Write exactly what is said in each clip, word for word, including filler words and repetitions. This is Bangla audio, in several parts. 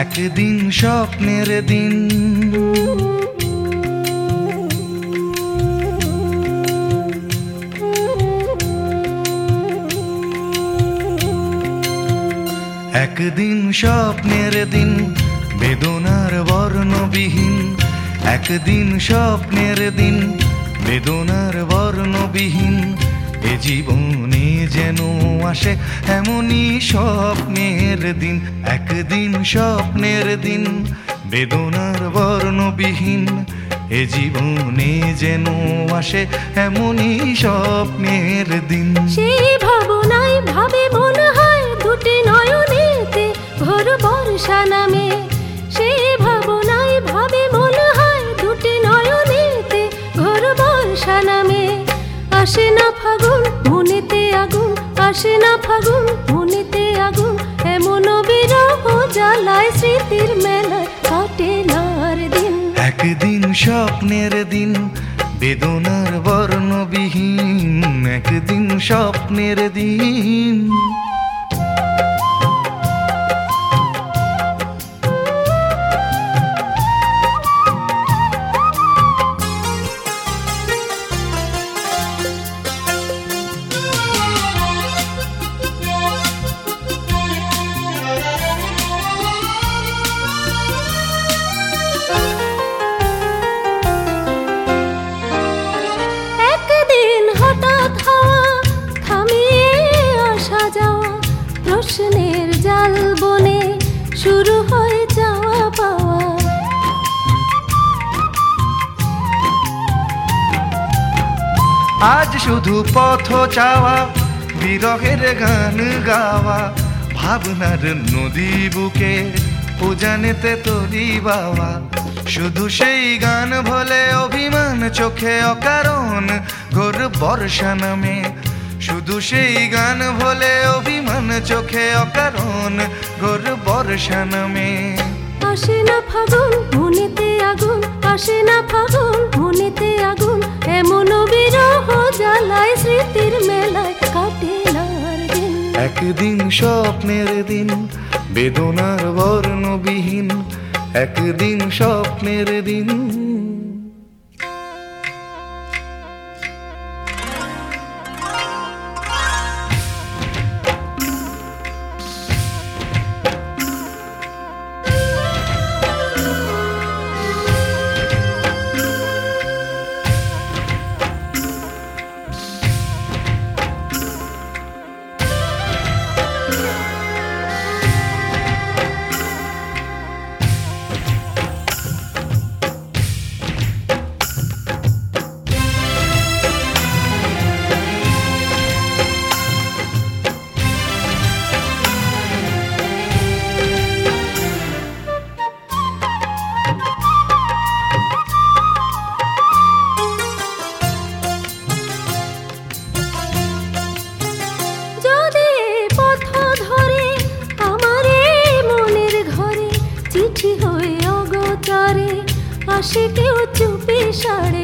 একদিন স্বপ্নের দিন। একদিন স্বপ্নের দিন, বেদনার বর্ণবিহীন। একদিন স্বপ্নের দিন, বেদনার বর্ণবিহীন। এ জীবনে যেন আসে এমনই স্বপ্নের দিন। একদিন স্বপ্নের দিন, বেদনার বর্ণবিহীন। এ জীবনে যেন আসে এমনই স্বপ্নের দিন। সেই ভাবনায় ভাবে মনে হয় দুটি নয়নেতে ভোর বর্ষা নামে। সেই ভাবনায় ভাবে মনে হয় দুটি নয়নেতে ভোর বর্ষা নামে। আসে না ফাগুন মনেতে আগুন, আসে না ফাগুন মনেতে আগুন। এমন বিরহ জ্বালায় স্মৃতির মেলায় কাটে না আর দিন। একদিন স্বপ্নের দিন, বেদনার বর্ণবিহীন। একদিন স্বপ্নের দিন। প্রশ্নের জাল বনে শুরু হয় যাওয়া পাওয়া। আজ শুধু পথ চাওয়া, বিরহের গান গাওয়া। ভাবনার নদী বুকে উজানেতে তরি বাওয়া। শুধু সেই গান ভোলে অভিমান চোখে অকারণ ঘোর বর্ষা নামে। শুধু সেই গান ভোলে অভিমান চোখে অকারণ ঘোর বর্ষা নামে। আসে না ফাগুন মনেতে আগুন, আসে না ফাগুন মনেতে আগুন। এমন বিরহ জ্বালায় স্মৃতির মেলায় কাটে না আর দিন। একদিন স্বপ্নের দিন, বেদনার বর্ণবিহীন। একদিন স্বপ্নের দিন। আসে কেউ চুপি সারে।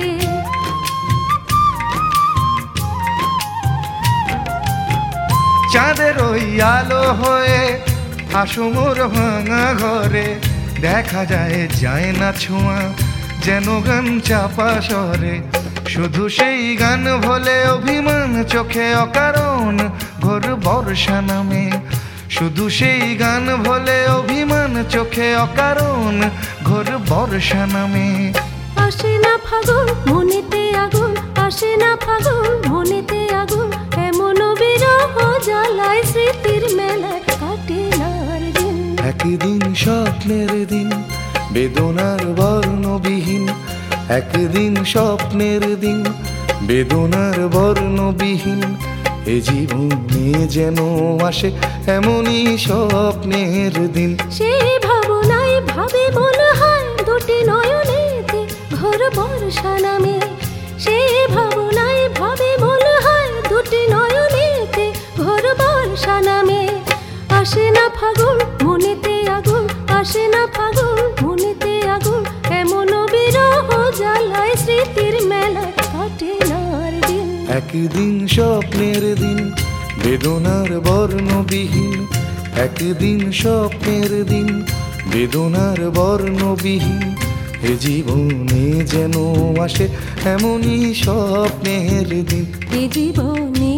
চাঁদের ওই আলো হয়ে আসো মোর ভাঙা ঘরে। দেখা যায় যায় না ছোঁয়া, যেন গান চাপা স্বরে। শুধু সেই গান ভোলে অভিমান চোখে অকারণ ঘোর বর্ষা নামে। শুধু সেই গান ভোলে অভিমান চোখে অকারণ ঘোর বর্ষা নামে। আসে না ফাগুন মনেতে আগুন, আসে না ফাগুন মনেতে আগুন। এমন বিরহ জ্বালায় স্মৃতির মেলায় কাটে না আর দিন। একদিন স্বপ্নের দিন, বেদনার বর্ণবিহীন। একদিন স্বপ্নের দিন, বেদনার বর্ণবিহীন। এ জীবনে যেন আসে এমনই স্বপ্নের দিন। সেই ভাবনায় ভাবে মনে হয় দুটি নয়নেতে ভোর বর্ষা নামে। সেই ভাবনায় ভাবে মনে হয় দুটি নয়নেতে ভোর বর্ষা নামে। আসে না ফাগুন মনেতে আগুন, আসে না ফাগুন মনেতে আগুন। এমন বিরহ জ্বালায় স্মৃতির মেলায় কাটে না আর দিন। একদিন স্বপ্নের দিন, বেদনার বর্ণবিহীন। একদিন স্বপ্নের দিন, বেদনার বর্ণবিহীন এ জীবনে যেন আসে এমনই স্বপ্নের দিন। এ জীবনে